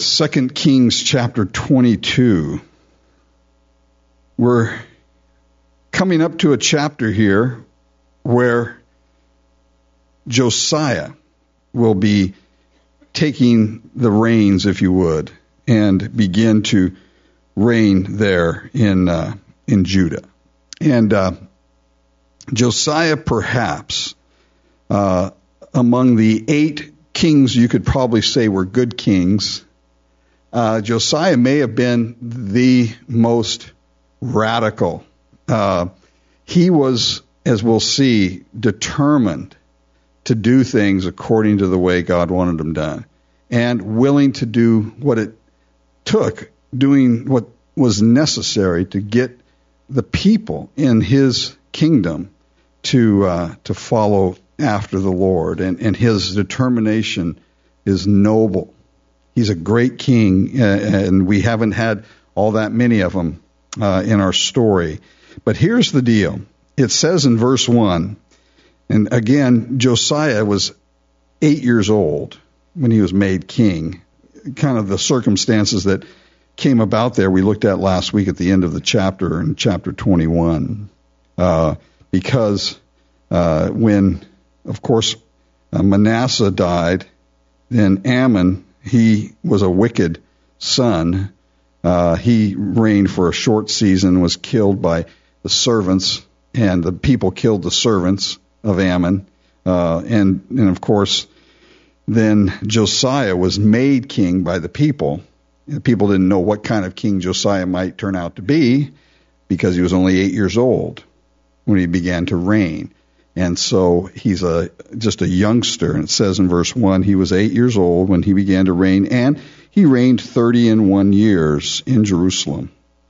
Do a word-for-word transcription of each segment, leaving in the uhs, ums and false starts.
Second Kings chapter twenty-two. We're coming up to a chapter here where Josiah will be taking the reins, if you would, and begin to reign there in uh, in Judah. And uh, Josiah, perhaps, uh, among the eight kings you could probably say were good kings, uh, Josiah may have been the most radical. Uh, he was, as we'll see, determined to do things according to the way God wanted them done, and willing to do what it took, doing what was necessary to get the people in his kingdom to uh, to follow after the Lord, and, and his determination is noble. He's a great king, uh, and we haven't had all that many of them uh, in our story. But here's the deal. It says in verse one, and again, Josiah was eight years old when he was made king. Kind of the circumstances that came about there we looked at last week at the end of the chapter, in chapter twenty-one. Uh, because uh, when, of course, uh, Manasseh died, then Ammon, he was a wicked son. Uh, he reigned for a short season, was killed by the servants, and the people killed the servants of Ammon. Uh, and, and, of course, then Josiah was made king by the people. The people didn't know what kind of king Josiah might turn out to be because he was only eight years old when he began to reign. And so he's a just a youngster. And it says in verse one, he was eight years old when he began to reign, and he reigned thirty and one years in Jerusalem.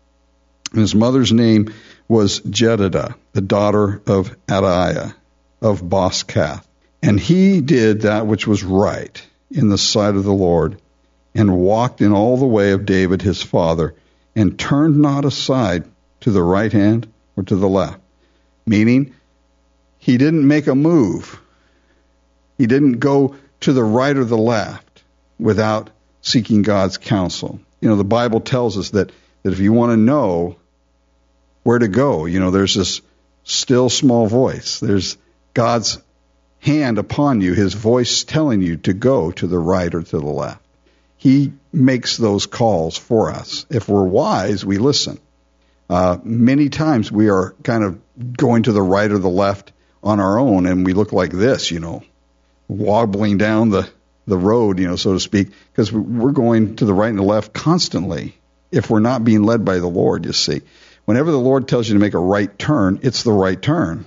And his mother's name was Jedidah, the daughter of Adaiah of Boskath. And he did that which was right in the sight of the Lord, and walked in all the way of David his father, and turned not aside to the right hand or to the left. Meaning, he didn't make a move. He didn't go to the right or the left without seeking God's counsel. You know, the Bible tells us that, that if you want to know where to go, you know, there's this still small voice. There's God's hand upon you, his voice telling you to go to the right or to the left. He makes those calls for us. If we're wise, we listen. Uh, many times we are kind of going to the right or the left on our own, and we look like this, you know, wobbling down the, the road, you know, so to speak, because we're going to the right and the left constantly if we're not being led by the Lord, you see. Whenever the Lord tells you to make a right turn, it's the right turn.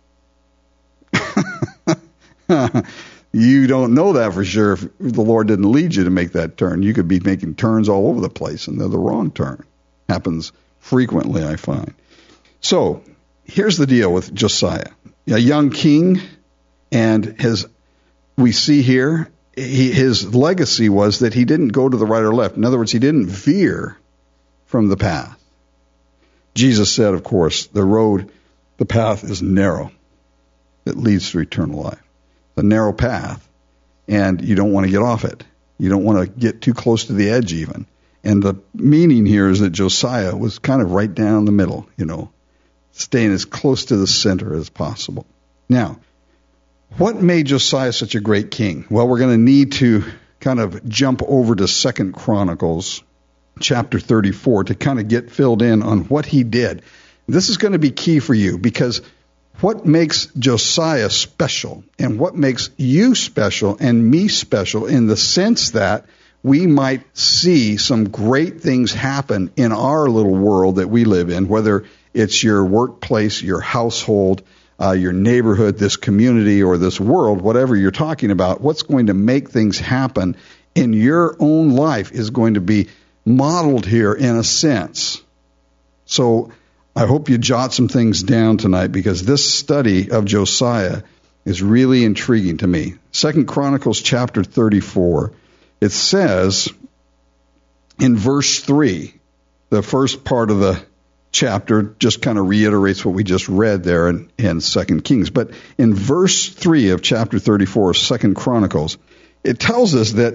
You don't know that for sure if the Lord didn't lead you to make that turn. You could be making turns all over the place, and they're the wrong turn. Happens frequently, I find. So here's the deal with Josiah. A young king, and his, we see here, he, his legacy was that he didn't go to the right or left. In other words, he didn't veer from the path. Jesus said, of course, the road, the path is narrow. It leads to eternal life. The narrow path, and you don't want to get off it. You don't want to get too close to the edge even. And the meaning here is that Josiah was kind of right down the middle, you know, staying as close to the center as possible. Now, what made Josiah such a great king? Well, we're going to need to kind of jump over to Second Chronicles chapter thirty-four to kind of get filled in on what he did. This is going to be key for you, because what makes Josiah special, and what makes you special and me special, in the sense that we might see some great things happen in our little world that we live in, whether it's your workplace, your household, uh, your neighborhood, this community, or this world, whatever you're talking about, what's going to make things happen in your own life is going to be modeled here in a sense. So I hope you jot some things down tonight, because this study of Josiah is really intriguing to me. Second Chronicles chapter thirty-four, it says in verse three, the first part of the chapter just kind of reiterates what we just read there in, in Second Kings. But in verse three of chapter thirty-four of Second Chronicles, it tells us that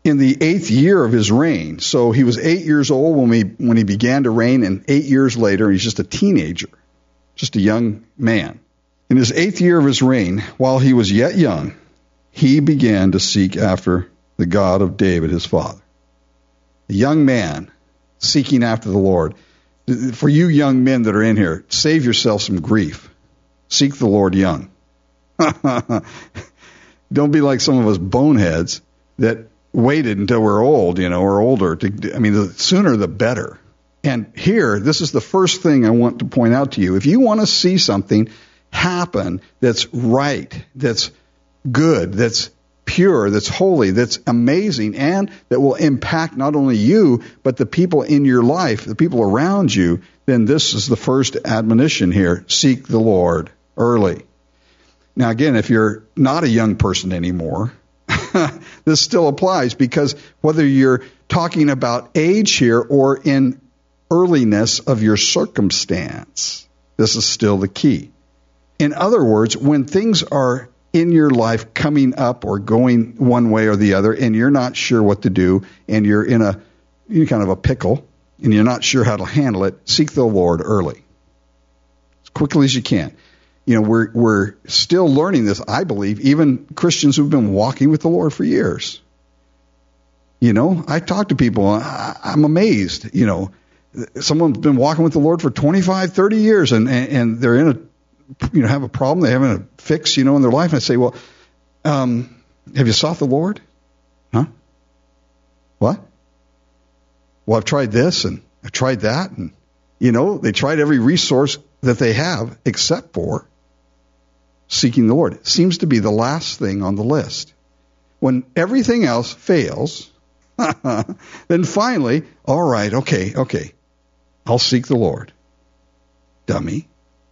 in the eighth year of his reign. So he was eight years old when, we, when he began to reign, and eight years later, he's just a teenager, just a young man. In his eighth year of his reign, while he was yet young, he began to seek after the God of David, his father. A young man seeking after the Lord. For you young men that are in here, save yourself some grief. Seek the Lord young. Don't be like some of us boneheads that waited until we're old, you know, or older. To, I mean, the sooner the better. And here, this is the first thing I want to point out to you. If you want to see something happen that's right, that's good, that's pure, that's holy, that's amazing, and that will impact not only you, but the people in your life, the people around you, then this is the first admonition here. Seek the Lord early. Now, again, if you're not a young person anymore, this still applies, because whether you're talking about age here or in earliness of your circumstance, this is still the key. In other words, when things are in your life coming up or going one way or the other, and you're not sure what to do, and you're in a you're kind of a pickle, and you're not sure how to handle it, seek the Lord early, as quickly as you can. You know, we're we're still learning this, I believe, even Christians who've been walking with the Lord for years. You know, I talk to people, I, I'm amazed. You know, someone's been walking with the Lord for twenty-five, thirty years, and, and, and they're in a you know, have a problem, they're having a fix, you know, in their life. And I say, well, um, have you sought the Lord? Huh? What? Well, I've tried this and I've tried that. And, you know, they tried every resource that they have except for seeking the Lord. It seems to be the last thing on the list. When everything else fails, then finally, all right, okay, okay, I'll seek the Lord. Dummy.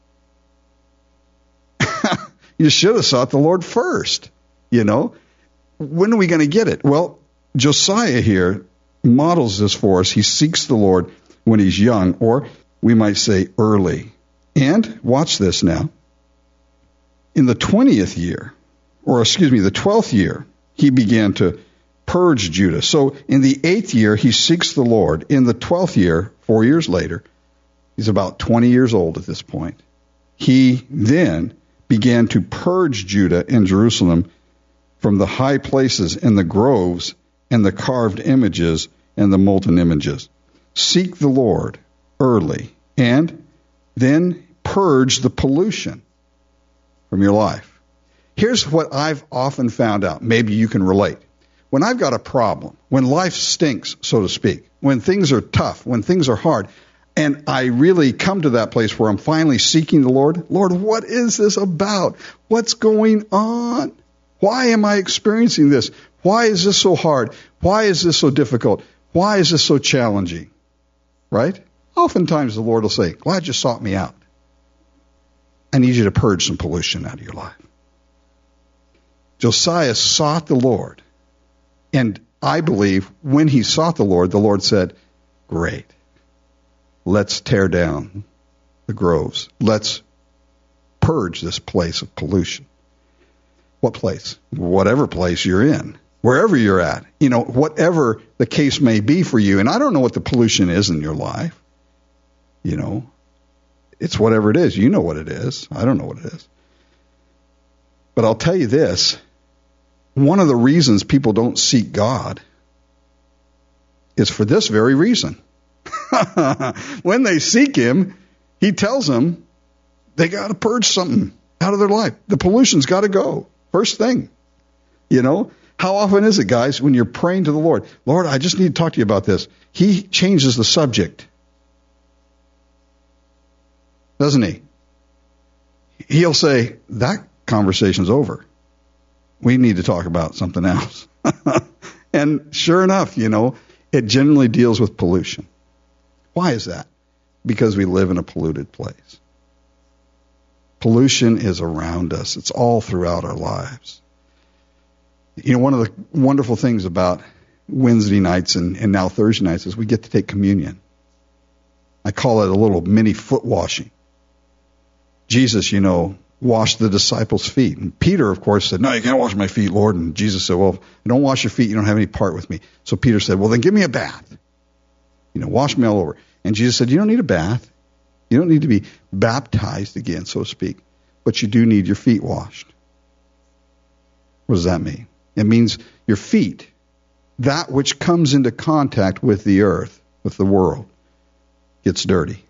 You should have sought the Lord first, you know. When are we going to get it? Well, Josiah here models this for us. He seeks the Lord when he's young, or we might say early. And watch this now. In the twentieth year, or excuse me, the twelfth year, he began to purge Judah. So in the eighth year, he seeks the Lord. In the twelfth year, four years later, he's about twenty years old at this point, he then began to purge Judah and Jerusalem from the high places and the groves and the carved images and the molten images. Seek the Lord early, and then purge the pollution from your life. Here's what I've often found out. Maybe you can relate. When I've got a problem, when life stinks, so to speak, when things are tough, when things are hard, and I really come to that place where I'm finally seeking the Lord. Lord, what is this about? What's going on? Why am I experiencing this? Why is this so hard? Why is this so difficult? Why is this so challenging? Right? Oftentimes the Lord will say, glad you sought me out. I need you to purge some pollution out of your life. Josiah sought the Lord. And I believe when he sought the Lord, the Lord said, great. Let's tear down the groves. Let's purge this place of pollution. What place? Whatever place you're in. Wherever you're at. You know, whatever the case may be for you. And I don't know what the pollution is in your life. You know, it's whatever it is. You know what it is. I don't know what it is. But I'll tell you this. One of the reasons people don't seek God is for this very reason. When they seek him, he tells them they got to purge something out of their life. The pollution's got to go. First thing. You know, how often is it, guys, when you're praying to the Lord, Lord, I just need to talk to you about this. He changes the subject. Doesn't he? He'll say, that conversation's over. We need to talk about something else. And sure enough, you know, it generally deals with pollution. Why is that? Because we live in a polluted place. Pollution is around us. It's all throughout our lives. You know, one of the wonderful things about Wednesday nights and, and now Thursday nights is we get to take communion. I call it a little mini foot washing. Jesus, you know, wash the disciples' feet. And Peter, of course, said, no, you can't wash my feet, Lord. And Jesus said, well, if I don't wash your feet, you don't have any part with me. So Peter said, well, then give me a bath. You know, wash me all over. And Jesus said, you don't need a bath. You don't need to be baptized again, so to speak. But you do need your feet washed. What does that mean? It means your feet, that which comes into contact with the earth, with the world, gets dirty.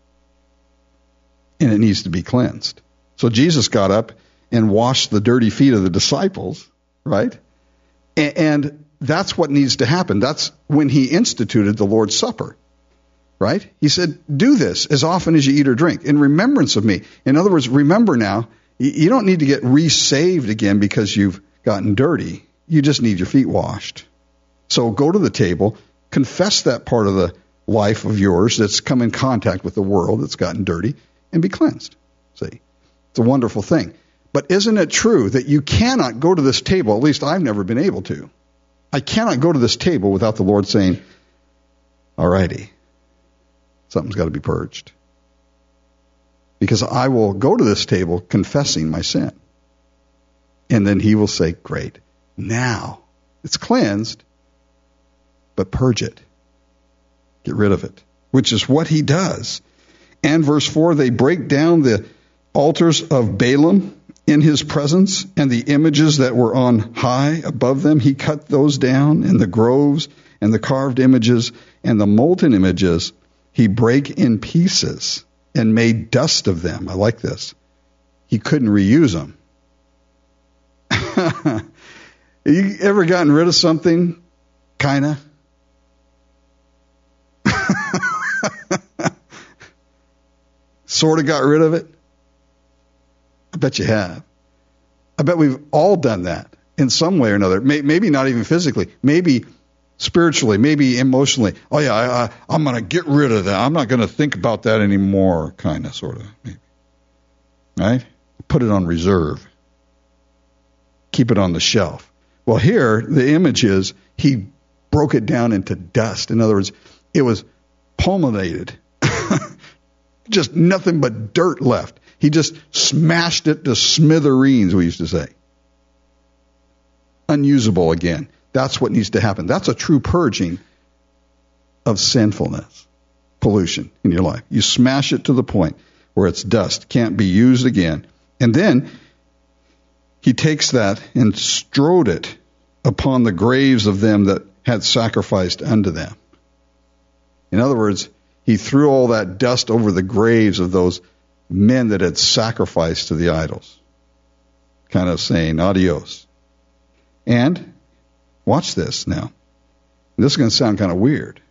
And it needs to be cleansed. So Jesus got up and washed the dirty feet of the disciples, right? And, and that's what needs to happen. That's when he instituted the Lord's Supper, right? He said, do this as often as you eat or drink in remembrance of me. In other words, remember now, you don't need to get re-saved again because you've gotten dirty. You just need your feet washed. So go to the table, confess that part of the life of yours that's come in contact with the world that's gotten dirty, and be cleansed. See, it's a wonderful thing. But isn't it true that you cannot go to this table, at least I've never been able to. I cannot go to this table without the Lord saying, all righty, something's got to be purged. Because I will go to this table confessing my sin. And then he will say, great, now it's cleansed, but purge it. Get rid of it, which is what he does. And verse four, they break down the altars of Balaam in his presence, and the images that were on high above them. He cut those down, and the groves and the carved images and the molten images he brake in pieces and made dust of them. I like this. He couldn't reuse them. You ever gotten rid of something? Kinda. Sort of got rid of it? I bet you have. I bet we've all done that in some way or another. Maybe not even physically. Maybe spiritually. Maybe emotionally. Oh, yeah, I, I, I'm going to get rid of that. I'm not going to think about that anymore, kind of, sort of. Maybe. Right? Put it on reserve. Keep it on the shelf. Well, here, the image is he broke it down into dust. In other words, it was pulminated. Just nothing but dirt left. He just smashed it to smithereens, we used to say. Unusable again. That's what needs to happen. That's a true purging of sinfulness, pollution in your life. You smash it to the point where it's dust, can't be used again. And then he takes that and strode it upon the graves of them that had sacrificed unto them. In other words, he threw all that dust over the graves of those men that had sacrificed to the idols. Kind of saying, adios. And, watch this now. This is going to sound kind of weird.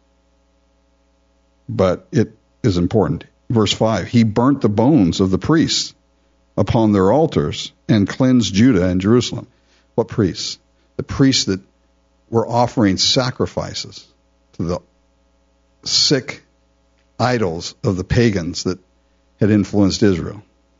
But it is important. Verse five, he burnt the bones of the priests upon their altars and cleansed Judah and Jerusalem. What priests? The priests that were offering sacrifices to the sick idols of the pagans that had influenced Israel.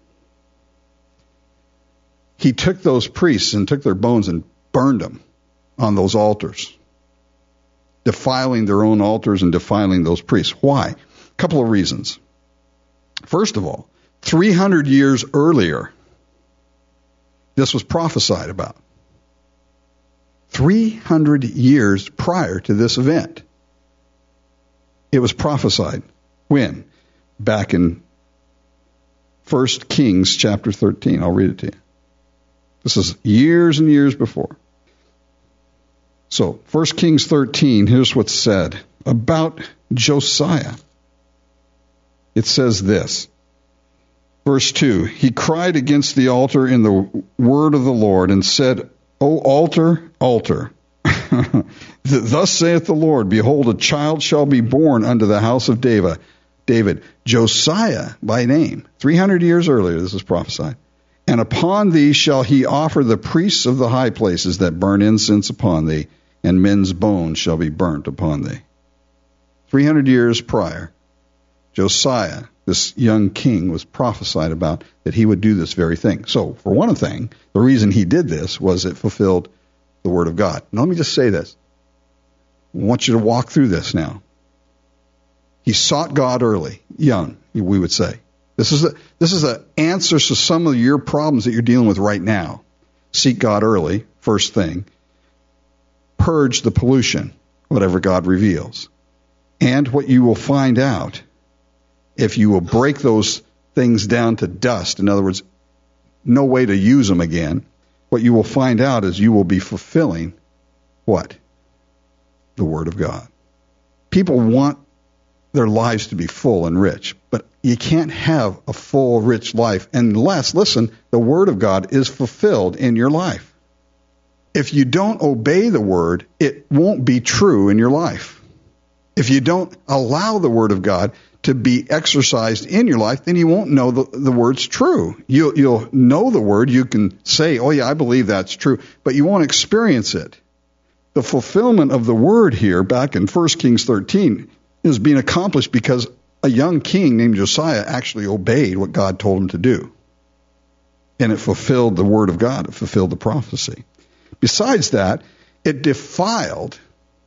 He took those priests and took their bones and burned them on those altars, defiling their own altars and defiling those priests. Why? A couple of reasons. First of all, three hundred years earlier, this was prophesied about. three hundred years prior to this event, it was prophesied. When? Back in First Kings chapter thirteen. I'll read it to you. This is years and years before. So, First Kings thirteen, here's what's said about Josiah. It says this. Verse two, he cried against the altar in the word of the Lord and said, O altar, altar, thus saith the Lord, behold, a child shall be born unto the house of David, David, Josiah by name. three hundred years earlier, this is prophesied. And upon thee shall he offer the priests of the high places that burn incense upon thee, and men's bones shall be burnt upon thee. three hundred years prior, Josiah, this young king, was prophesied about that he would do this very thing. So, for one thing, the reason he did this was it fulfilled the word of God. Now, let me just say this. I want you to walk through this now. He sought God early, young, we would say. This is a, this is an answer to some of your problems that you're dealing with right now. Seek God early, first thing. Purge the pollution, whatever God reveals. And what you will find out, if you will break those things down to dust, in other words, no way to use them again, what you will find out is you will be fulfilling what? The Word of God. People want their lives to be full and rich, but you can't have a full, rich life unless, listen, the Word of God is fulfilled in your life. If you don't obey the Word, it won't be true in your life. If you don't allow the Word of God to be exercised in your life, then you won't know the, the Word's true. You'll, you'll know the Word. You can say, oh, yeah, I believe that's true, but you won't experience it. The fulfillment of the Word here, back in First Kings thirteen, is being accomplished because a young king named Josiah actually obeyed what God told him to do. And it fulfilled the Word of God. It fulfilled the prophecy. Besides that, it defiled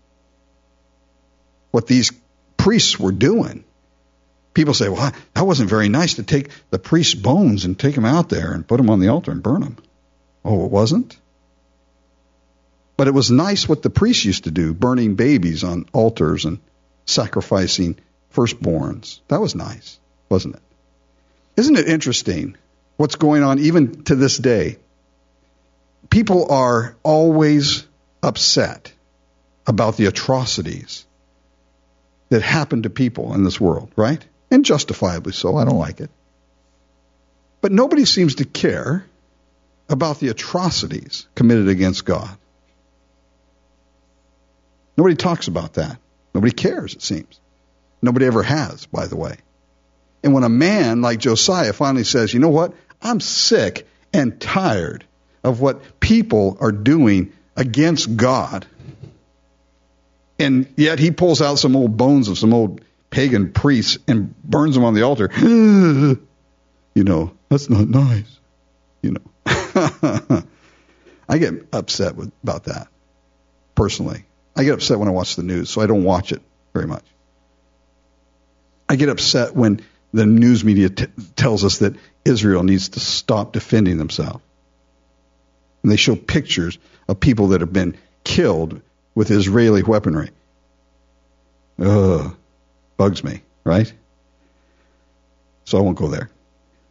what these priests were doing. People say, well, that wasn't very nice to take the priest's bones and take them out there and put them on the altar and burn them. Oh, it wasn't? But it was nice what the priests used to do, burning babies on altars and sacrificing firstborns. That was nice, wasn't it? Isn't it interesting what's going on even to this day? People are always upset about the atrocities that happen to people in this world, right? And justifiably so. I don't like it. But nobody seems to care about the atrocities committed against God. Nobody talks about that. Nobody cares, it seems. Nobody ever has, by the way. And when a man like Josiah finally says, you know what? I'm sick and tired of what people are doing against God. And yet he pulls out some old bones of some old pagan priests and burns them on the altar. You know, that's not nice. You know. I get upset with, about that, personally. I get upset when I watch the news, so I don't watch it very much. I get upset when the news media t- tells us that Israel needs to stop defending themselves. And they show pictures of people that have been killed with Israeli weaponry. Ugh, bugs me, right? So I won't go there.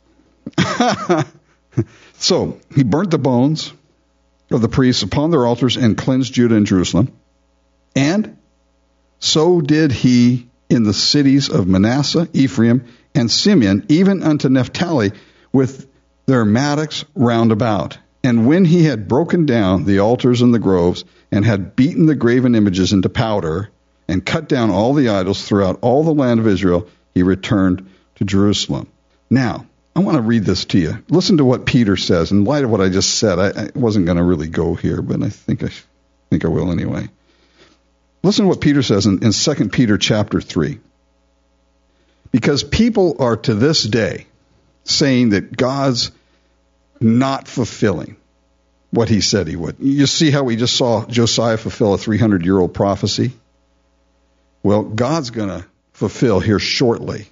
So he burnt the bones of the priests upon their altars and cleansed Judah and Jerusalem. And so did he in the cities of Manasseh, Ephraim, and Simeon, even unto Naphtali, with their mattocks round about. And when he had broken down the altars and the groves, and had beaten the graven images into powder, and cut down all the idols throughout all the land of Israel, he returned to Jerusalem. Now, I want to read this to you. Listen to what Peter says. In light of what I just said, I, I wasn't going to really go here, but I think I think I will anyway. Listen to what Peter says in, in Second Peter chapter three. Because people are to this day saying that God's not fulfilling what he said he would. You see how we just saw Josiah fulfill a three hundred year old prophecy? Well, God's going to fulfill here shortly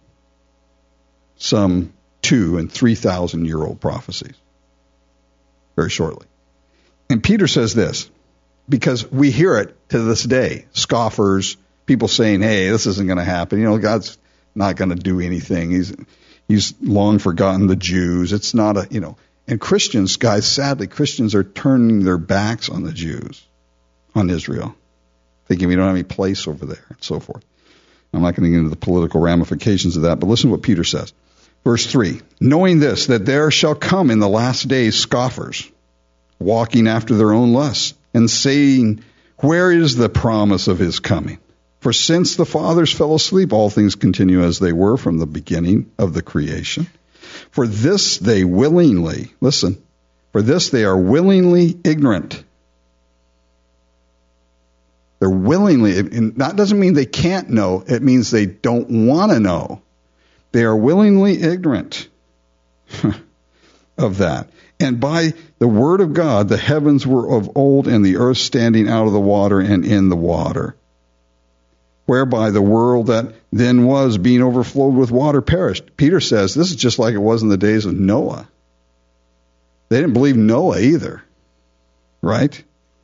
some two and three thousand year old prophecies. Very shortly. And Peter says this, because we hear it to this day. Scoffers, people saying, hey, this isn't going to happen. You know, God's not going to do anything. He's he's long forgotten the Jews. It's not a, you know. And Christians, guys, sadly, Christians are turning their backs on the Jews, on Israel, thinking we don't have any place over there, and so forth. I'm not going to get into the political ramifications of that, but listen to what Peter says. Verse three, knowing this, that there shall come in the last days scoffers, walking after their own lusts, and saying, where is the promise of his coming? For since the fathers fell asleep, all things continue as they were from the beginning of the creation. For this they willingly, listen, for this they are willingly ignorant. They're willingly, and that doesn't mean they can't know, it means they don't want to know. They are willingly ignorant of that. And by the word of God, the heavens were of old, and the earth standing out of the water and in the water. whereby the world that then was being overflowed with water perished. Peter says this is just like it was in the days of Noah. They didn't believe Noah either, right?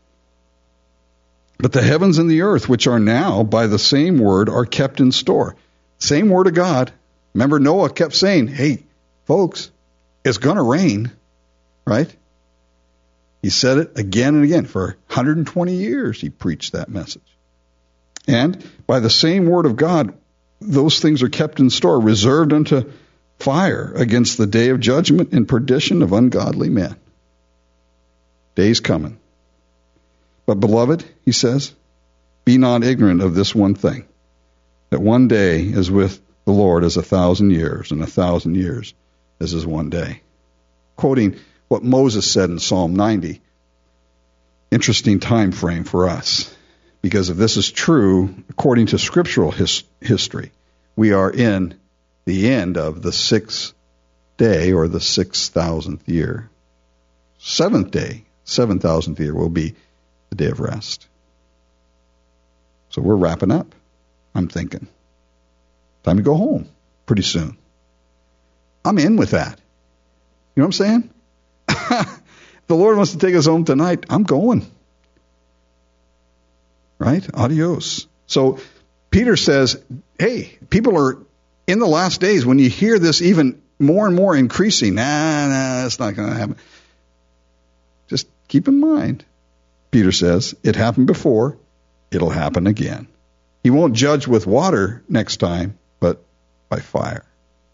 But the heavens and the earth, which are now by the same word, are kept in store. Same word of God. Remember, Noah kept saying, hey, folks, it's going to rain, right? He said it again and again. For one hundred twenty years, he preached that message. And by the same word of God, those things are kept in store, reserved unto fire against the day of judgment and perdition of ungodly men. Day's coming. But beloved, he says, be not ignorant of this one thing, that one day is with the Lord as a thousand years, and a thousand years as is one day. Quoting what Moses said in Psalm ninety. Interesting time frame for us. Because if this is true, according to scriptural his, history, we are in the end of the sixth day or the six thousandth year. Seventh day, seven thousandth year will be the day of rest. So we're wrapping up, I'm thinking. Time to go home pretty soon. I'm in with that. You know what I'm saying? If the Lord wants to take us home tonight, I'm going. Right? Adios. So Peter says, hey, people are in the last days, when you hear this even more and more increasing, nah, nah, that's not going to happen. Just keep in mind, Peter says, it happened before, it'll happen again. He won't judge with water next time, but by fire.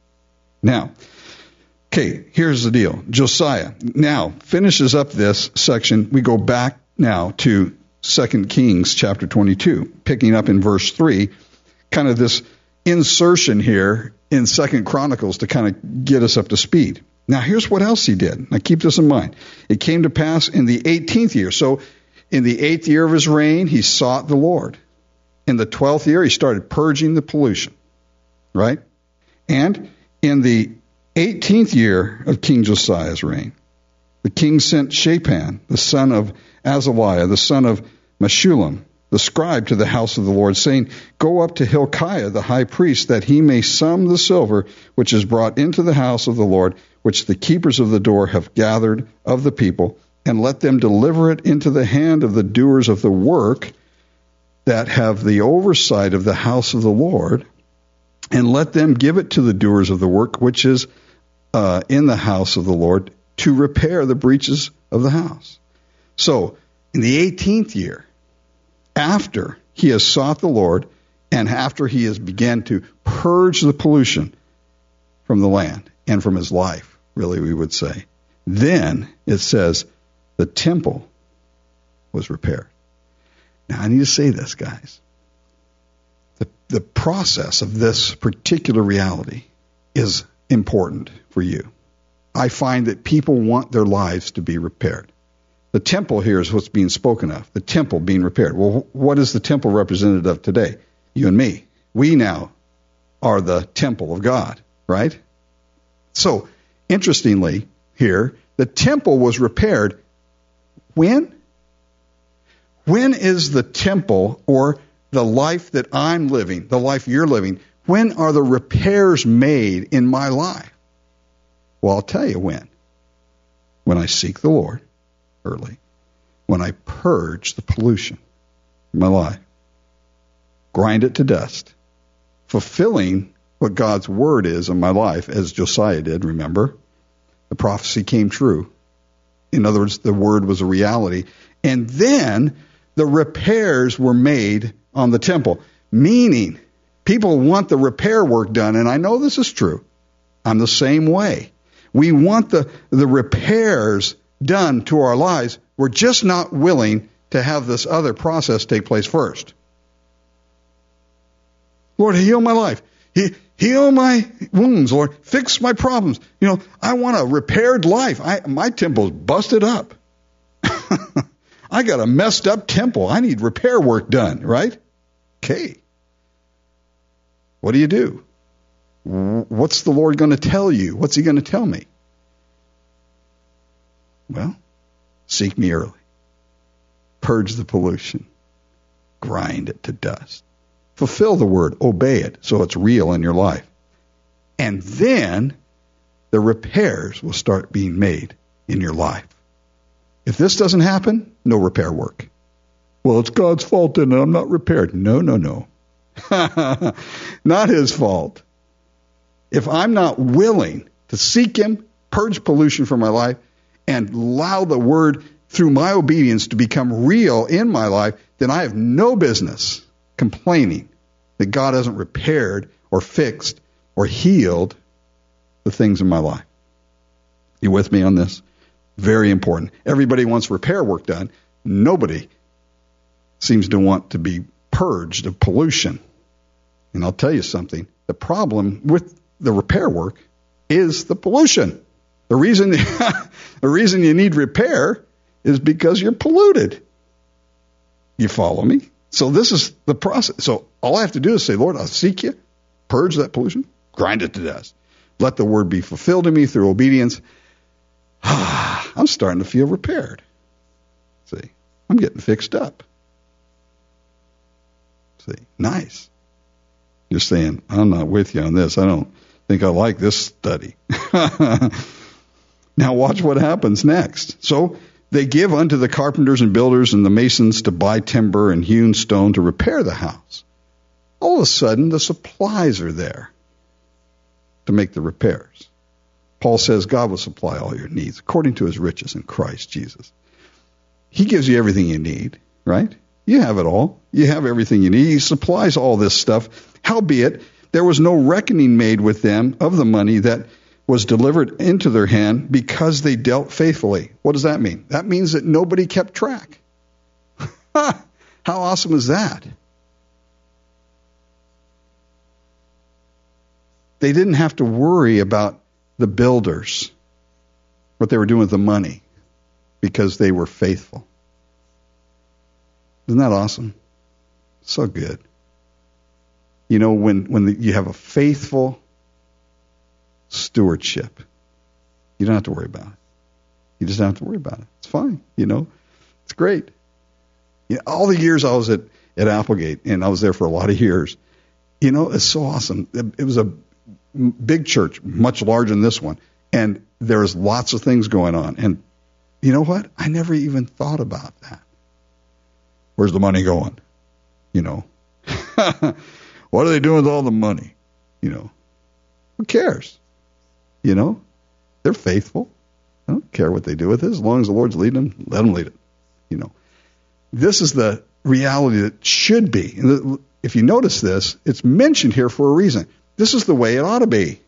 Now, okay, here's the deal. Josiah now finishes up this section. We go back now to Second Kings chapter twenty-two, picking up in verse three, kind of this insertion here in Second Chronicles to kind of get us up to speed. Now, here's what else he did. Now, keep this in mind. It came to pass in the eighteenth year. So, in the eighth year of his reign, he sought the Lord. In the twelfth year, he started purging the pollution, right? And in the eighteenth year of King Josiah's reign, the king sent Shaphan, the son of Azaliah, the son of Meshullam, the scribe, to the house of the Lord, saying, go up to Hilkiah, the high priest, that he may sum the silver which is brought into the house of the Lord, which the keepers of the door have gathered of the people, and let them deliver it into the hand of the doers of the work that have the oversight of the house of the Lord, and let them give it to the doers of the work which is uh, in the house of the Lord, to repair the breaches of the house. So, in the eighteenth year, after he has sought the Lord, and after he has begun to purge the pollution from the land and from his life, really we would say, then it says the temple was repaired. Now, I need to say this, guys. The, the process of this particular reality is important for you. I find that people want their lives to be repaired. The temple here is what's being spoken of, the temple being repaired. Well, what is the temple represented of today? You and me. We now are the temple of God, right? So, interestingly here, the temple was repaired when? When is the temple, or the life that I'm living, the life you're living, when are the repairs made in my life? Well, I'll tell you when. When I seek the Lord early. When I purge the pollution in my life. Grind it to dust. Fulfilling what God's word is in my life, as Josiah did, remember? The prophecy came true. In other words, the word was a reality. And then the repairs were made on the temple. Meaning, people want the repair work done, and I know this is true. I'm the same way. We want the, the repairs done to our lives. We're just not willing to have this other process take place first. Lord, heal my life. He, heal my wounds, Lord. Fix my problems. You know, I want a repaired life. I, my temple's busted up. I got a messed up temple. I need repair work done, right? Okay. What do you do? What's the Lord going to tell you? What's he going to tell me? Well, seek me early. Purge the pollution. Grind it to dust. fulfill the word, obey it so it's real in your life. And then the repairs will start being made in your life. If this doesn't happen, no repair work. Well, it's God's fault and I'm not repaired. No, no, no. Not his fault. If I'm not willing to seek him, purge pollution from my life, and allow the word through my obedience to become real in my life, then I have no business complaining that God hasn't repaired or fixed or healed the things in my life. You with me on this? Very important. Everybody wants repair work done. Nobody seems to want to be purged of pollution. And I'll tell you something. The problem with the repair work is the pollution. The reason, the reason you need repair is because you're polluted. You follow me? So this is the process. So all I have to do is say, Lord, I'll seek you, purge that pollution, grind it to dust. Let the word be fulfilled in me through obedience. I'm starting to feel repaired. See, I'm getting fixed up. See, nice. You're saying, I'm not with you on this. I don't think I like this study. Now watch what happens next. So they give unto the carpenters and builders and the masons to buy timber and hewn stone to repair the house. All of a sudden, the supplies are there to make the repairs. Paul says God will supply all your needs according to his riches in Christ Jesus. He gives you everything you need, right? You have it all. You have everything you need. He supplies all this stuff. Howbeit, there was no reckoning made with them of the money that was delivered into their hand because they dealt faithfully. What does that mean? That means that nobody kept track. How awesome is that? They didn't have to worry about the builders, what they were doing with the money, because they were faithful. Isn't that awesome? So good. You know, when, when the, you have a faithful stewardship, you don't have to worry about it. You just don't have to worry about it. It's fine. You know, it's great. You know, all the years I was at, at Applegate, and I was there for a lot of years, you know, it's so awesome. It, it was a big church, much larger than this one, and there's lots of things going on. And you know what? I never even thought about that. Where's the money going? You know, what are they doing with all the money? You know, who cares? You know, they're faithful. I don't care what they do with it. As long as the Lord's leading them, let them lead it. You know, this is the reality that should be. And if you notice this, it's mentioned here for a reason. This is the way it ought to be.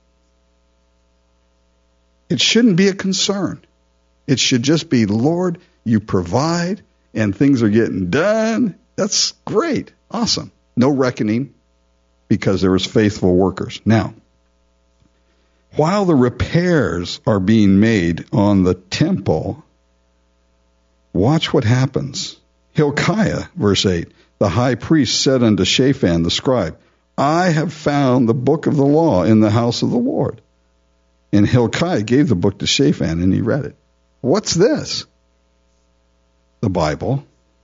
It shouldn't be a concern. It should just be, Lord, you provide, and things are getting done. That's great. Awesome. No reckoning, because there was faithful workers. Now, while the repairs are being made on the temple, watch what happens. Hilkiah, verse eight, the high priest said unto Shaphan the scribe, I have found the book of the law in the house of the Lord. And Hilkiah gave the book to Shaphan, and he read it. What's this? The Bible.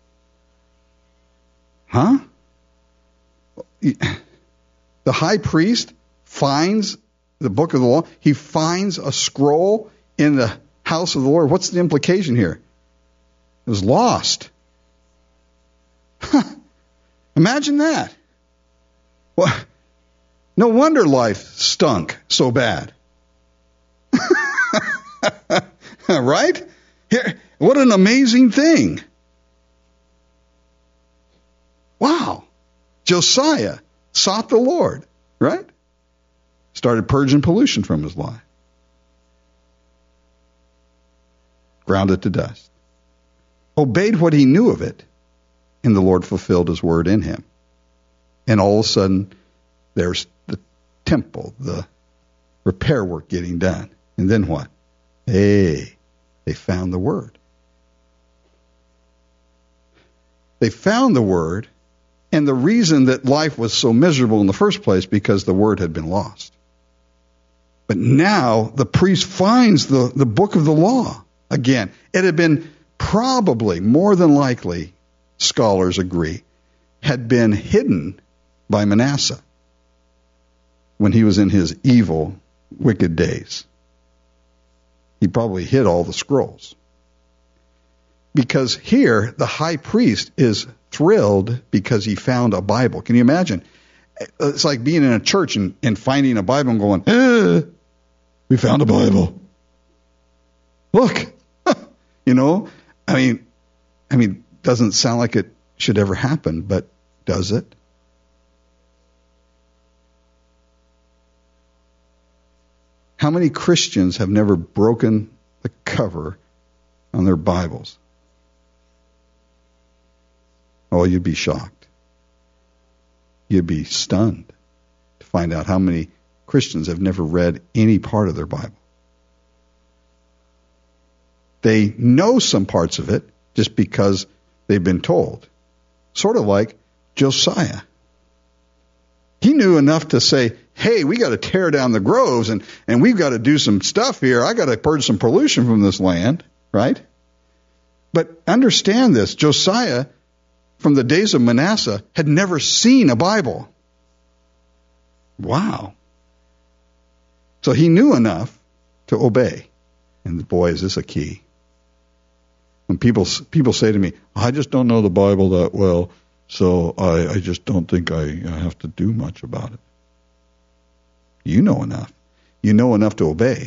Huh? The high priest finds the book of the law. He finds a scroll in the house of the Lord. What's the implication here? It was lost. Huh. Imagine that. Well, no wonder life stunk so bad. Right? Here, what an amazing thing. Wow. Josiah sought the Lord, right? Started purging pollution from his life. Ground it to dust. Obeyed what he knew of it, and the Lord fulfilled his word in him. And all of a sudden, there's the temple, the repair work getting done. And then what? Hey, they found the word. They found the word, and the reason that life was so miserable in the first place, because the word had been lost. But now the priest finds the, the book of the law again. It had been probably, more than likely, scholars agree, had been hidden by Manasseh when he was in his evil, wicked days. He probably hid all the scrolls. Because here, the high priest is thrilled because he found a Bible. Can you imagine? It's like being in a church and, and finding a Bible and going, eh, we found a Bible. Look, you know, I mean, I mean, doesn't sound like it should ever happen, but does it? How many Christians have never broken the cover on their Bibles? Oh, you'd be shocked. You'd be stunned to find out how many Christians have never read any part of their Bible. They know some parts of it just because they've been told. Sort of like Josiah. He knew enough to say, hey, we got to tear down the groves and, and we've got to do some stuff here. I got to purge some pollution from this land, right? But understand this, Josiah, from the days of Manasseh, had never seen a Bible. Wow. So he knew enough to obey. And boy, is this a key. When people people say to me, I just don't know the Bible that well, so I, I just don't think I, I have to do much about it. You know enough. You know enough to obey.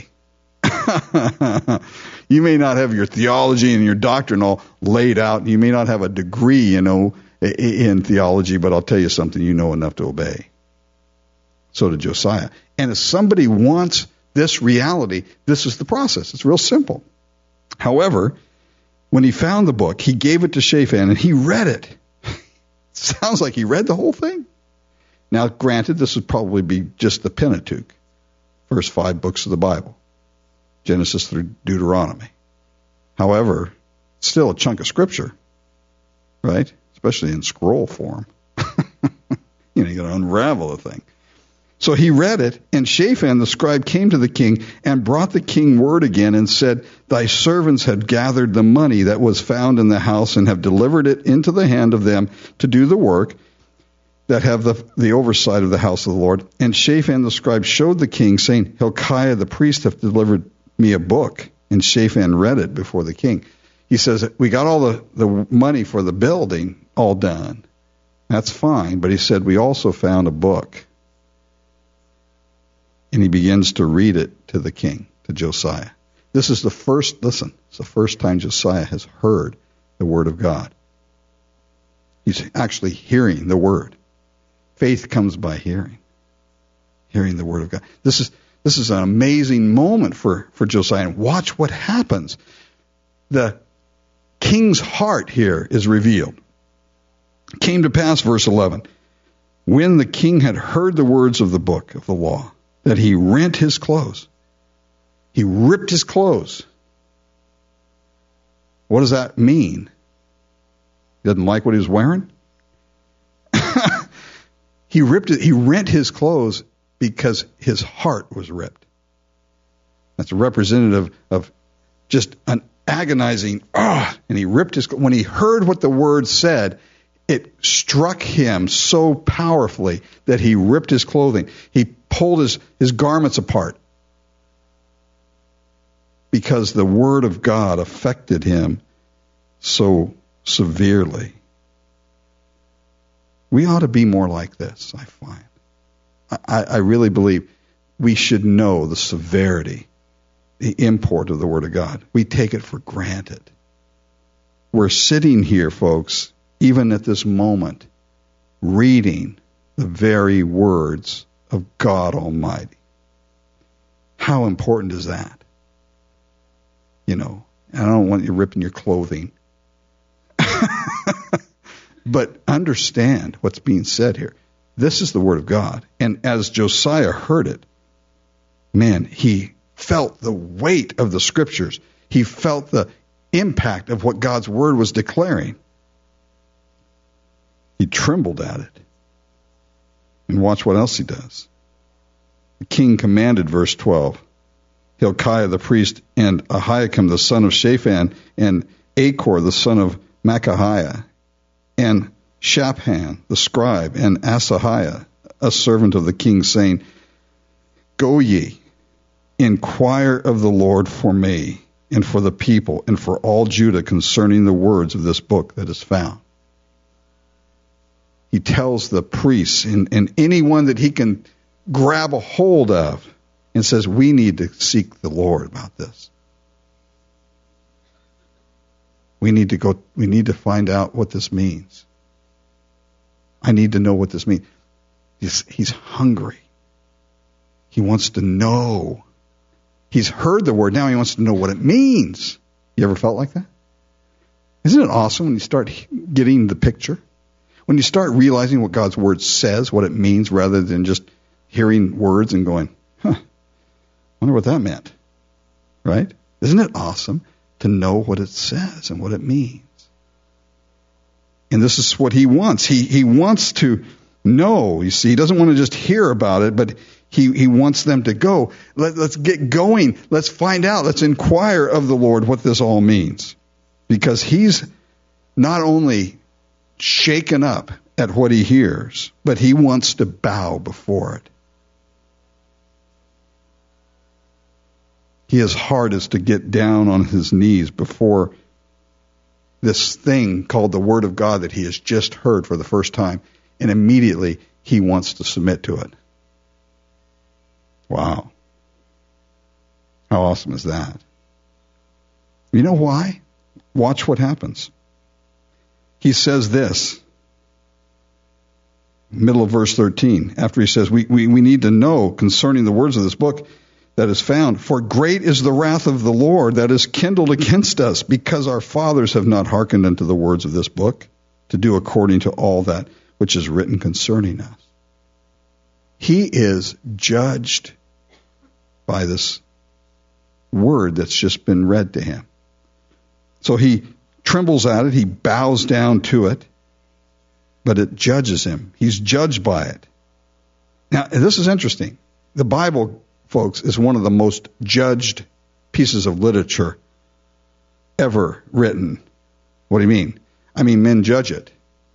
You may not have your theology and your doctrine all laid out. You may not have a degree, you know, in theology, but I'll tell you something, you know enough to obey. So did Josiah. And if somebody wants this reality, this is the process. It's real simple. However, when he found the book, he gave it to Shaphan and he read it. Sounds like he read the whole thing. Now, granted, this would probably be just the Pentateuch, first five books of the Bible, Genesis through Deuteronomy. However, it's still a chunk of scripture, right? Especially in scroll form. You know, you got to unravel the thing. So he read it, and Shaphan the scribe came to the king and brought the king word again and said, thy servants have gathered the money that was found in the house and have delivered it into the hand of them to do the work that have the, the oversight of the house of the Lord. And Shaphan the scribe showed the king, saying, Hilkiah the priest hath delivered me a book. And Shaphan read it before the king. He says, we got all the, the money for the building all done. That's fine. But he said, we also found a book. And he begins to read it to the king, to Josiah. This is the first, listen, it's the first time Josiah has heard the word of God. He's actually hearing the word. Faith comes by hearing. Hearing the word of God. This is this is an amazing moment for, for Josiah. And watch what happens. The king's heart here is revealed. It came to pass, verse eleven, when the king had heard the words of the book of the law, that he rent his clothes. He ripped his clothes. What does that mean? He doesn't like what he was wearing? He ripped it, he rent his clothes because his heart was ripped. That's a representative of just an agonizing, ah, oh, and he ripped his, when he heard what the word said, it struck him so powerfully that he ripped his clothing. He pulled his, his garments apart because the word of God affected him so severely. We ought to be more like this, I find. I, I really believe we should know the severity, the import of the Word of God. We take it for granted. We're sitting here, folks, even at this moment, reading the very words of God Almighty. How important is that? You know, I don't want you ripping your clothing. But understand what's being said here. This is the Word of God. And as Josiah heard it, man, he felt the weight of the Scriptures. He felt the impact of what God's Word was declaring. He trembled at it. And watch what else he does. The king commanded, verse twelve, Hilkiah the priest and Ahikam the son of Shaphan and Achor the son of Micaiah and Shaphan, the scribe, and Asahiah, a servant of the king, saying, Go ye, inquire of the Lord for me, and for the people, and for all Judah concerning the words of this book that is found. He tells the priests and, and anyone that he can grab a hold of and says, we need to seek the Lord about this. We need to go, we need to find out what this means. I need to know what this means. He's, he's hungry. He wants to know. He's heard the word. Now he wants to know what it means. You ever felt like that? Isn't it awesome when you start getting the picture? When you start realizing what God's word says, what it means, rather than just hearing words and going, huh, wonder what that meant. Right? Isn't it awesome to know what it says and what it means? And this is what he wants. He he wants to know. You see, he doesn't want to just hear about it, but he, he wants them to go. Let, let's get going. Let's find out. Let's inquire of the Lord what this all means. Because he's not only shaken up at what he hears, but he wants to bow before it. His heart is to get down on his knees before this thing called the Word of God that he has just heard for the first time, and immediately he wants to submit to it. Wow. How awesome is that? You know why? Watch what happens. He says this, middle of verse thirteen, after he says, we, we, we need to know concerning the words of this book that is found, for great is the wrath of the Lord that is kindled against us, because our fathers have not hearkened unto the words of this book, to do according to all that which is written concerning us. He is judged by this word that's just been read to him. So he trembles at it, he bows down to it, but it judges him. He's judged by it. Now, this is interesting. The Bible, folks, is one of the most judged pieces of literature ever written. What do you mean? I mean, men judge it.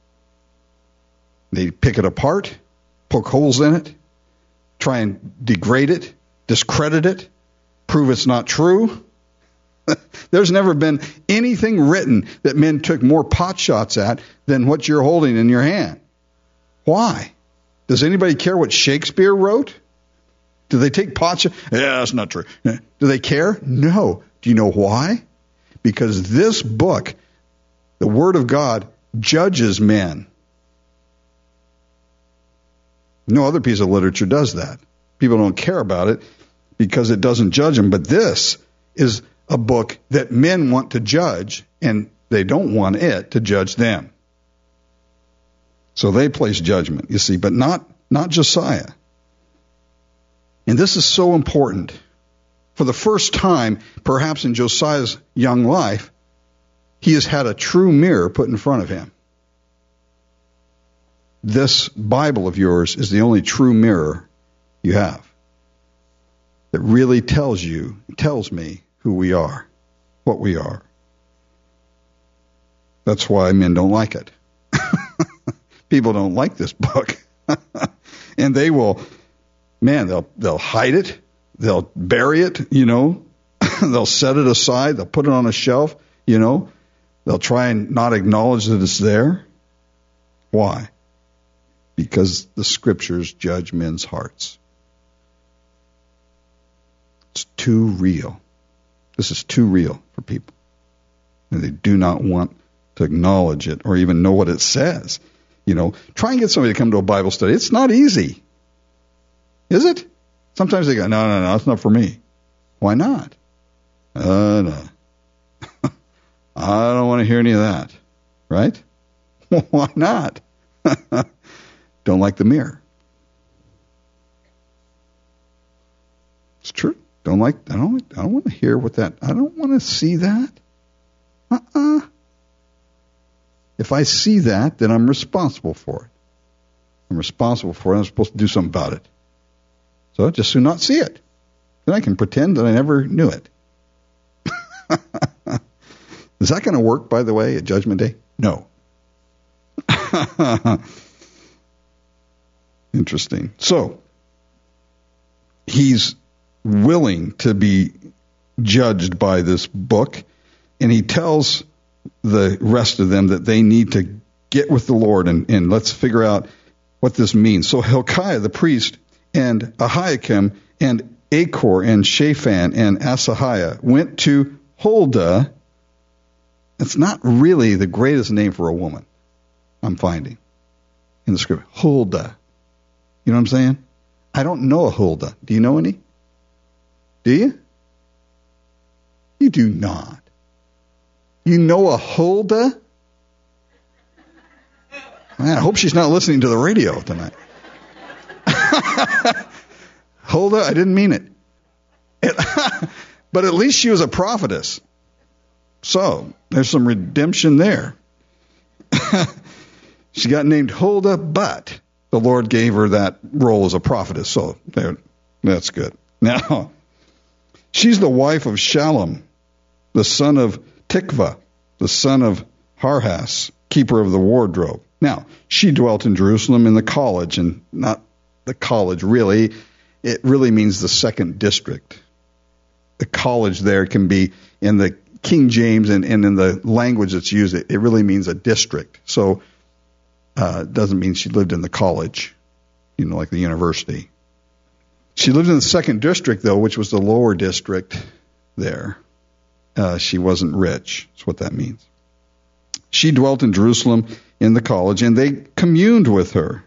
They pick it apart, poke holes in it, try and degrade it, discredit it, prove it's not true. There's never been anything written that men took more pot shots at than what you're holding in your hand. Why? Does anybody care what Shakespeare wrote? Do they take pot shots? Yeah, that's not true. Do they care? No. Do you know why? Because this book, the Word of God, judges men. No other piece of literature does that. People don't care about it because it doesn't judge them. But this is a book that men want to judge, and they don't want it to judge them. So they place judgment, you see, but not, not Josiah. And this is so important. For the first time, perhaps in Josiah's young life, he has had a true mirror put in front of him. This Bible of yours is the only true mirror you have that really tells you, tells me who we are, what we are. That's why men don't like it. People don't like this book. And they will, man, they'll they'll hide it, they'll bury it, you know, they'll set it aside, they'll put it on a shelf, you know, they'll try and not acknowledge that it's there. Why? Because the scriptures judge men's hearts. It's too real. This is too real for people. And they do not want to acknowledge it or even know what it says. You know, try and get somebody to come to a Bible study. It's not easy. Is it? Sometimes they go, no, no, no, it's not for me. Why not? Uh, no. I don't want to hear any of that. Right? Why not? Don't like the mirror. It's true. Don't like, I don't, I don't want to hear what that, I don't want to see that. Uh-uh. If I see that, then I'm responsible for it. I'm responsible for it. I'm supposed to do something about it. So just soon not see it. Then I can pretend that I never knew it. Is that going to work, by the way, at Judgment Day? No. Interesting. So, he's willing to be judged by this book, and he tells the rest of them that they need to get with the Lord, and, and let's figure out what this means. So Hilkiah the priest and Ahikam and Achor and Shaphan and Asahiah went to Huldah. It's not really the greatest name for a woman, I'm finding, in the script. Huldah. You know what I'm saying? I don't know a Huldah. Do you know any? Do you? You do not. You know a Huldah? Man, I hope she's not listening to the radio tonight. Huldah, I didn't mean it. it but at least she was a prophetess. So, there's some redemption there. She got named Huldah, but the Lord gave her that role as a prophetess. So, there, that's good. Now, she's the wife of Shallum, the son of Tikvah, the son of Harhas, keeper of the wardrobe. Now, she dwelt in Jerusalem in the college, and not the college really. It really means the second district. The college there can be in the King James and, and in the language that's used, it, it really means a district. So uh, it doesn't mean she lived in the college, you know, like the university. She lived in the second district, though, which was the lower district there. Uh, she wasn't rich. That's what that means. She dwelt in Jerusalem in the college, and they communed with her.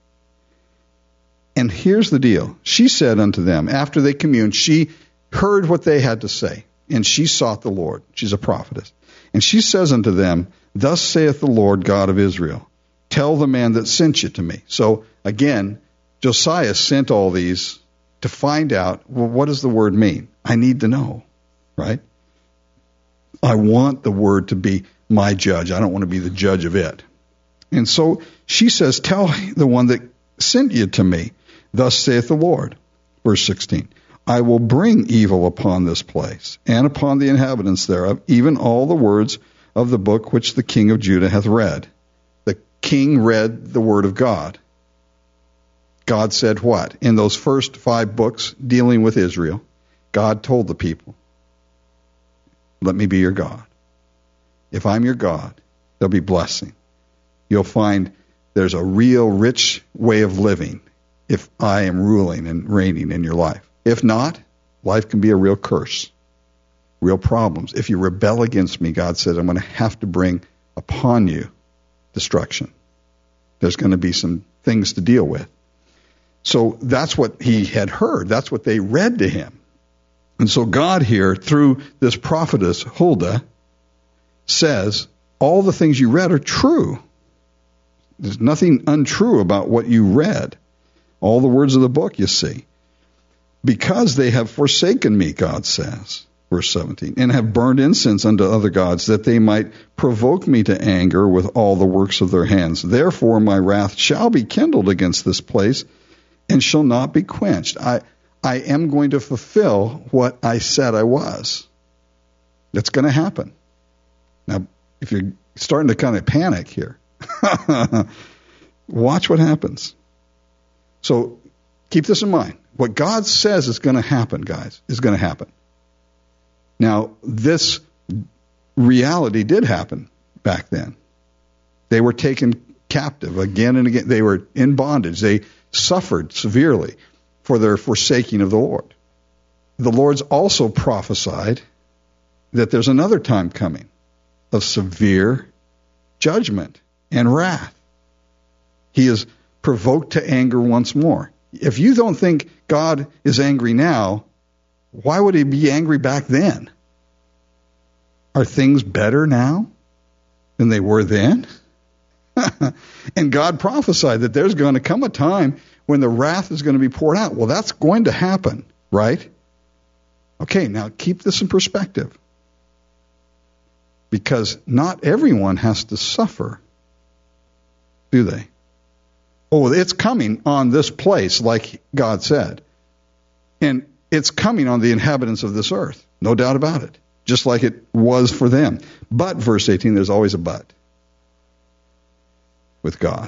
And here's the deal. She said unto them, after they communed, she heard what they had to say, and she sought the Lord. She's a prophetess. And she says unto them, thus saith the Lord God of Israel, tell the man that sent you to me. So, again, Josiah sent all these to find out, well, what does the word mean? I need to know, right? I want the word to be my judge. I don't want to be the judge of it. And so she says, tell the one that sent you to me, thus saith the Lord. Verse sixteen, I will bring evil upon this place and upon the inhabitants thereof, even all the words of the book which the king of Judah hath read. The king read the word of God. God said what? In those first five books dealing with Israel, God told the people, let me be your God. If I'm your God, there'll be blessing. You'll find there's a real rich way of living if I am ruling and reigning in your life. If not, life can be a real curse, real problems. If you rebel against me, God says, I'm going to have to bring upon you destruction. There's going to be some things to deal with. So that's what he had heard. That's what they read to him. And so God here, through this prophetess, Huldah, says, all the things you read are true. There's nothing untrue about what you read. All the words of the book, you see. Because they have forsaken me, God says, verse seventeen, and have burned incense unto other gods, that they might provoke me to anger with all the works of their hands. Therefore my wrath shall be kindled against this place, and shall not be quenched. I, I am going to fulfill what I said I was. That's going to happen. Now, if you're starting to kind of panic here, watch what happens. So keep this in mind. What God says is going to happen, guys, is going to happen. Now, this reality did happen back then. They were taken captive again and again. They were in bondage. They suffered severely for their forsaking of the Lord. The Lord's also prophesied that there's another time coming of severe judgment and wrath. He is provoked to anger once more. If you don't think God is angry now, why would he be angry back then? Are things better now than they were then? And God prophesied that there's going to come a time when the wrath is going to be poured out. Well, that's going to happen, right? Okay, now keep this in perspective. Because not everyone has to suffer, do they? Oh, it's coming on this place, like God said. And it's coming on the inhabitants of this earth, no doubt about it, just like it was for them. But, verse eighteen, there's always a but. with God.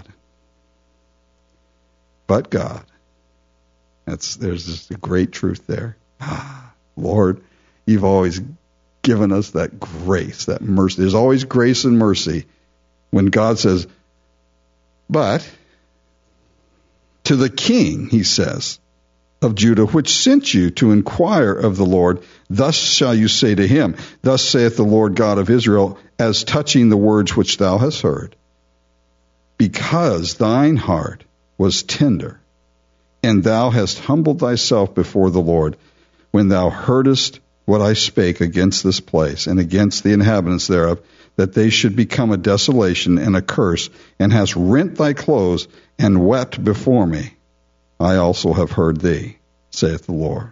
But God. That's there's just a great truth there. Ah, Lord, you've always given us that grace, that mercy. There's always grace and mercy when God says, but to the king, he says, of Judah, which sent you to inquire of the Lord, thus shall you say to him, thus saith the Lord God of Israel, as touching the words which thou hast heard, because thine heart was tender, and thou hast humbled thyself before the Lord, when thou heardest what I spake against this place, and against the inhabitants thereof, that they should become a desolation and a curse, and hast rent thy clothes, and wept before me, I also have heard thee, saith the Lord.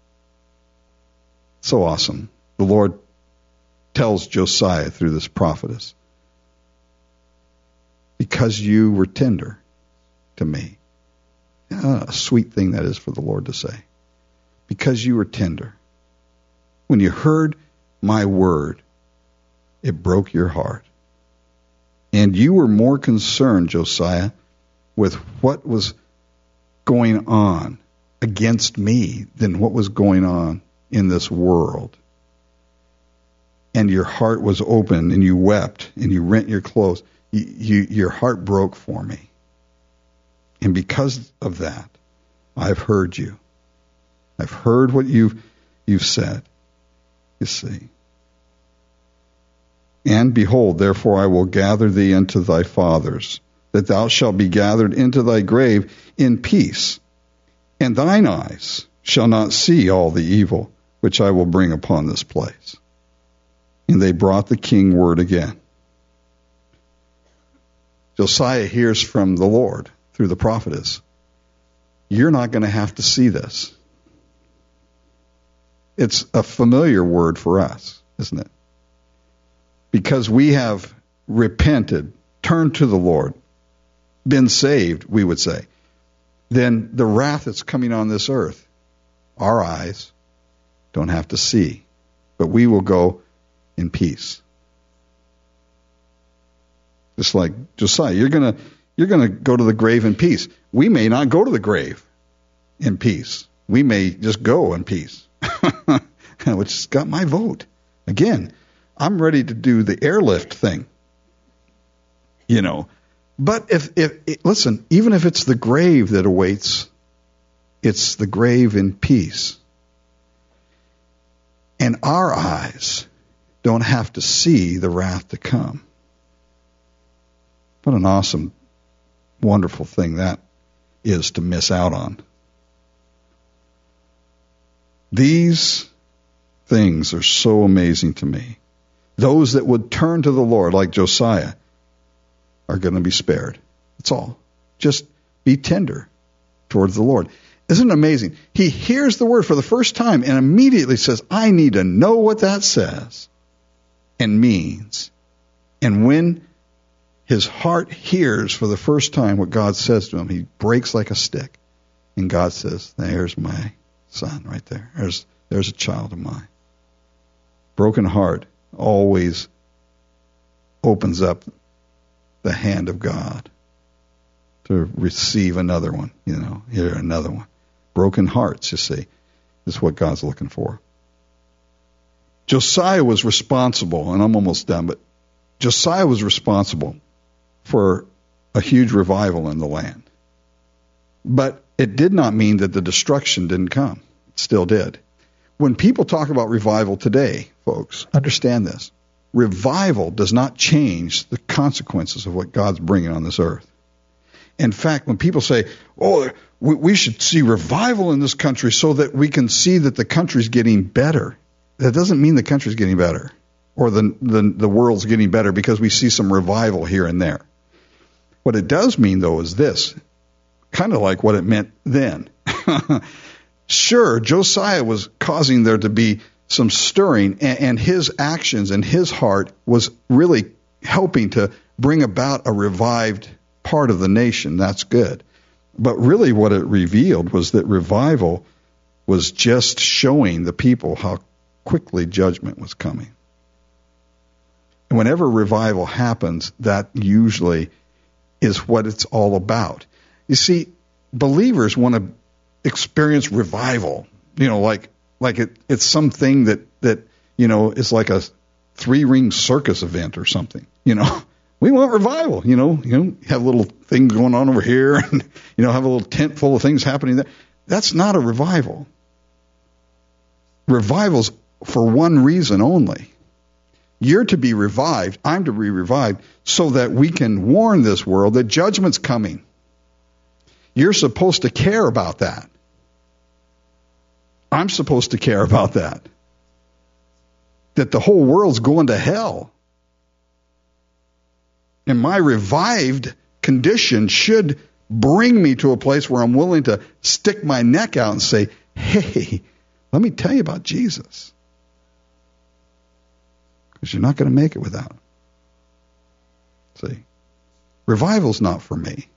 So awesome. The Lord tells Josiah through this prophetess, because you were tender to me. Ah, a sweet thing that is for the Lord to say. Because you were tender. When you heard my word, it broke your heart. And you were more concerned, Josiah, with what was going on against me than what was going on in this world. And your heart was open, and you wept, and you rent your clothes. You, you, your heart broke for me. And because of that, I've heard you. I've heard what you've, you've said. You see. And behold, therefore I will gather thee unto thy fathers, that thou shalt be gathered into thy grave in peace. And thine eyes shall not see all the evil which I will bring upon this place. And they brought the king word again. Josiah hears from the Lord through the prophetess. You're not going to have to see this. It's a familiar word for us, isn't it? Because we have repented, turned to the Lord, been saved, we would say. Then the wrath that's coming on this earth, our eyes don't have to see, but we will go in peace. Just like Josiah, you're gonna you're gonna go to the grave in peace. We may not go to the grave in peace. We may just go in peace. Which has got my vote. Again, I'm ready to do the airlift thing. You know. But if, if listen, even if it's the grave that awaits, it's the grave in peace. And our eyes don't have to see the wrath to come. What an awesome, wonderful thing that is to miss out on. These things are so amazing to me. Those that would turn to the Lord, like Josiah, are going to be spared. That's all. Just be tender towards the Lord. Isn't it amazing? He hears the word for the first time and immediately says, I need to know what that says and means. And when his heart hears for the first time what God says to him, he breaks like a stick. And God says, there's my son right there. There's, there's a child of mine. Broken heart always opens up the hand of God to receive another one, you know, here another one. Broken hearts, you see, is what God's looking for. Josiah was responsible, and I'm almost done, but Josiah was responsible for a huge revival in the land. But it did not mean that the destruction didn't come. It still did. When people talk about revival today, folks, understand this. Revival does not change the consequences of what God's bringing on this earth. In fact, when people say, oh, we, we should see revival in this country so that we can see that the country's getting better, that doesn't mean the country's getting better or the, the, the world's getting better because we see some revival here and there. What it does mean, though, is this, kind of like what it meant then. Sure, Josiah was causing there to be some stirring, and, and his actions and his heart was really helping to bring about a revived part of the nation. That's good. But really what it revealed was that revival was just showing the people how quickly judgment was coming. And whenever revival happens, that usually is what it's all about. You see, believers want to experience revival, you know, like like it, it's something that, that, you know, is like a three-ring circus event or something, you know. We want revival, you know, you know, have a little thing going on over here and, you know, have a little tent full of things happening there. That's not a revival. Revival's for one reason only. You're to be revived, I'm to be revived, so that we can warn this world that judgment's coming. You're supposed to care about that. I'm supposed to care about that. That the whole world's going to hell. And my revived condition should bring me to a place where I'm willing to stick my neck out and say, hey, let me tell you about Jesus. Because you're not going to make it without him. See? Revival's not for me.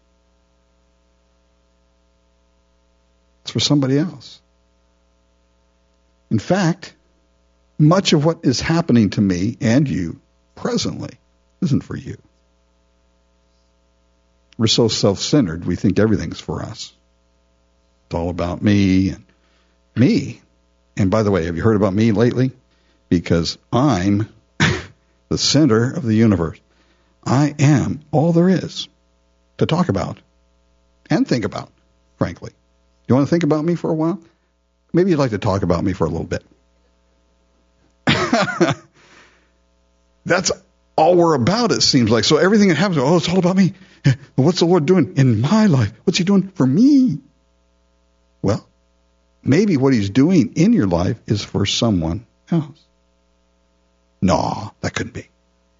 It's for somebody else. In fact, much of what is happening to me and you presently isn't for you. We're so self-centered, we think everything's for us. It's all about me and me. And by the way, have you heard about me lately? Because I'm the center of the universe. I am all there is to talk about and think about, frankly. You want to think about me for a while? Maybe you'd like to talk about me for a little bit. That's all we're about, it seems like. So everything that happens, oh, it's all about me. What's the Lord doing in my life? What's he doing for me? Well, maybe what he's doing in your life is for someone else. No, that couldn't be.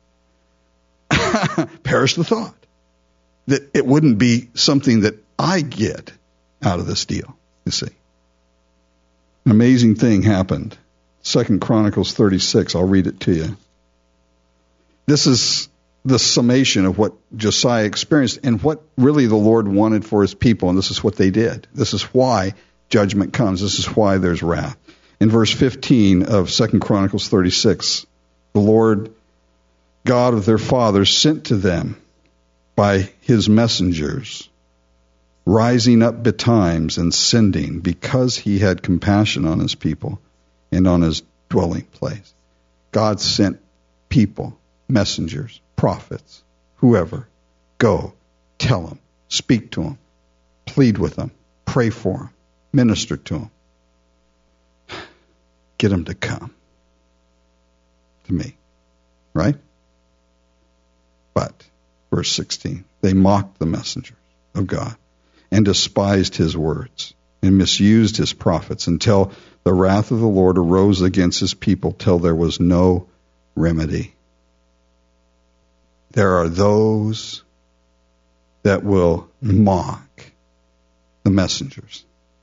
Perish the thought that it wouldn't be something that I get out of this deal, you see. An amazing thing happened. Second Chronicles thirty-six, I'll read it to you. This is the summation of what Josiah experienced and what really the Lord wanted for his people, and this is what they did. This is why judgment comes. This is why there's wrath. In verse fifteen of Second Chronicles thirty-six, the Lord God of their fathers sent to them by his messengers, rising up betimes and sending, because he had compassion on his people and on his dwelling place. God sent people, messengers, prophets, whoever. Go, tell them, speak to them, plead with them, pray for them, minister to them. Get them to come to me, right? But, verse sixteen, they mocked the messengers of God and despised his words and misused his prophets until the wrath of the Lord arose against his people till there was no remedy. There are those that will mock the messengers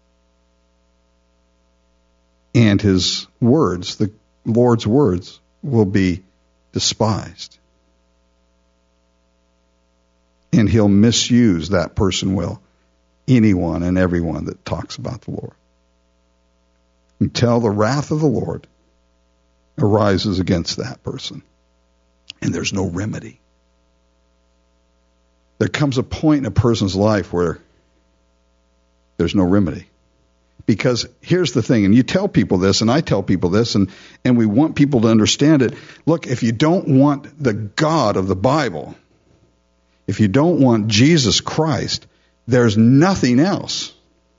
and his words, the Lord's words, will be despised. And he'll misuse, that person will, anyone and everyone that talks about the Lord. Until the wrath of the Lord arises against that person. And there's no remedy. There comes a point in a person's life where there's no remedy. Because here's the thing, and you tell people this, and I tell people this, and, and we want people to understand it. Look, if you don't want the God of the Bible, if you don't want Jesus Christ, there's nothing else.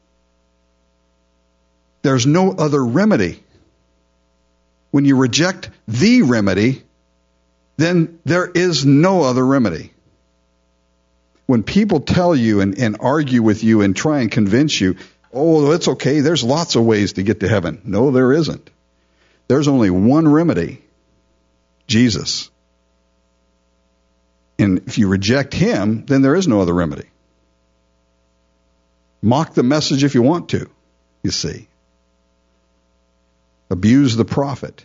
There's no other remedy. When you reject the remedy, then there is no other remedy. When people tell you and, and argue with you and try and convince you, oh, it's okay, there's lots of ways to get to heaven. No, there isn't. There's only one remedy, Jesus. And if you reject him, then there is no other remedy. Mock the message if you want to, you see. Abuse the prophet.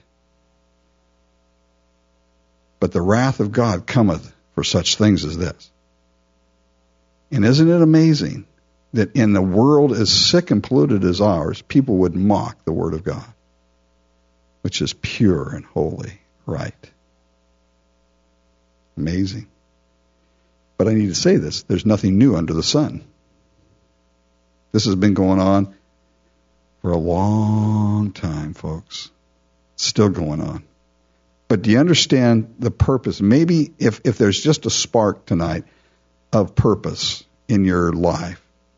But the wrath of God cometh for such things as this. And isn't it amazing that in the world as sick and polluted as ours, people would mock the Word of God, which is pure and holy, right? Amazing. But I need to say this. There's nothing new under the sun. This has been going on for a long time, folks. It's still going on. But do you understand the purpose? Maybe if, if there's just a spark tonight of purpose in your life,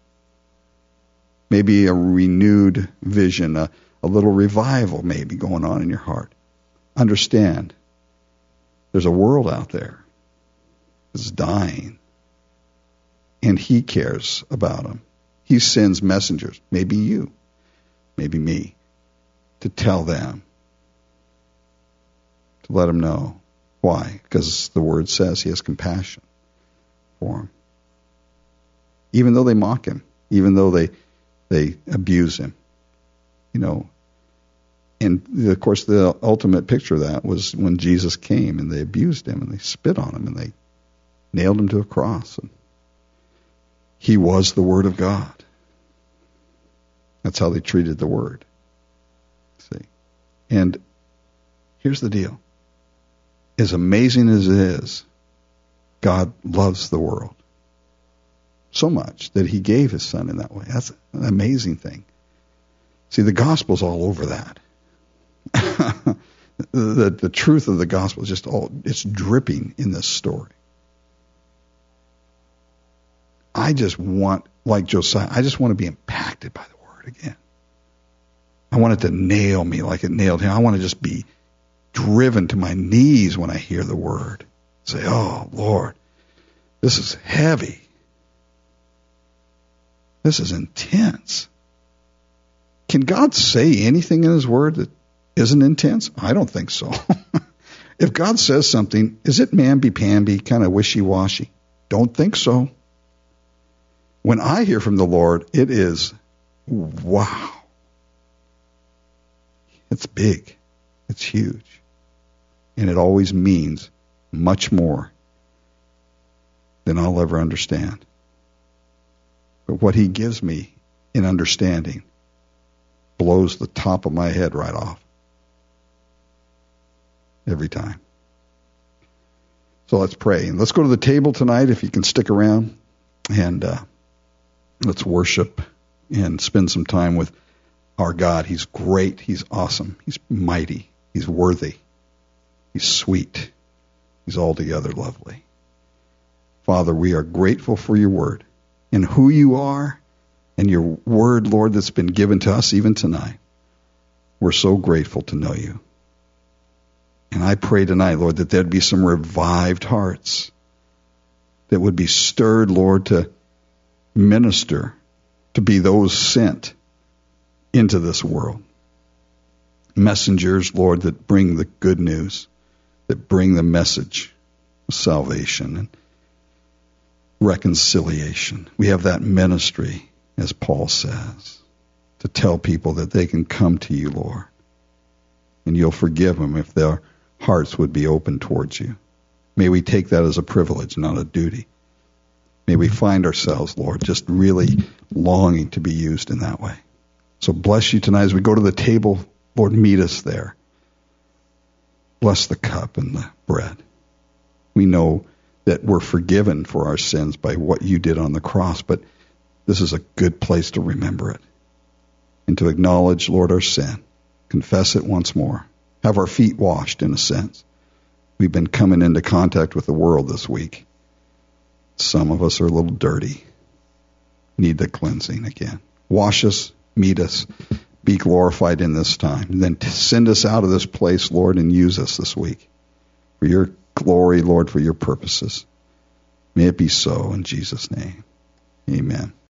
maybe a renewed vision, a, a little revival maybe going on in your heart. Understand, there's a world out there that's dying, and he cares about them. He sends messengers, maybe you, maybe me, to tell them, to let them know. Why? Because the word says he has compassion for them. Even though they mock him, even though they they abuse him, you know. And of course, the ultimate picture of that was when Jesus came and they abused him and they spit on him and they nailed him to a cross. And he was the Word of God. That's how they treated the Word. See? And here's the deal. As amazing as it is, God loves the world so much that he gave his son in that way. That's an amazing thing. See, the gospel's all over that. the, the truth of the gospel is just all, it's dripping in this story. I just want, like Josiah, I just want to be impacted by the word again. I want it to nail me like it nailed him. I want to just be driven to my knees when I hear the word. Say, oh, Lord, this is heavy. This is intense. Can God say anything in his word that isn't intense? I don't think so. If God says something, is it mamby-pamby, kind of wishy-washy? Don't think so. When I hear from the Lord, it is, wow. It's big. It's huge. And it always means much more than I'll ever understand. But what he gives me in understanding blows the top of my head right off. Every time. So let's pray. And let's go to the table tonight if you can stick around. And uh, let's worship and spend some time with our God. He's great. He's awesome. He's mighty. He's worthy. He's sweet. He's altogether lovely. Father, we are grateful for your word and who you are and your word, Lord, that's been given to us even tonight. We're so grateful to know you. And I pray tonight, Lord, that there'd be some revived hearts that would be stirred, Lord, to minister, to be those sent into this world. Messengers, Lord, that bring the good news, that bring the message of salvation and reconciliation. We have that ministry, as Paul says, to tell people that they can come to you, Lord, and you'll forgive them if their hearts would be open towards you. May we take that as a privilege, not a duty. May we find ourselves, Lord, just really longing to be used in that way. So bless you tonight as we go to the table. Lord, meet us there. Bless the cup and the bread. We know that we're forgiven for our sins by what you did on the cross, but this is a good place to remember it and to acknowledge, Lord, our sin. Confess it once more. Have our feet washed, in a sense. We've been coming into contact with the world this week. Some of us are a little dirty. Need the cleansing again. Wash us, meet us, be glorified in this time. And then send us out of this place, Lord, and use us this week for your glory, Lord, for your purposes. May it be so in Jesus' name. Amen.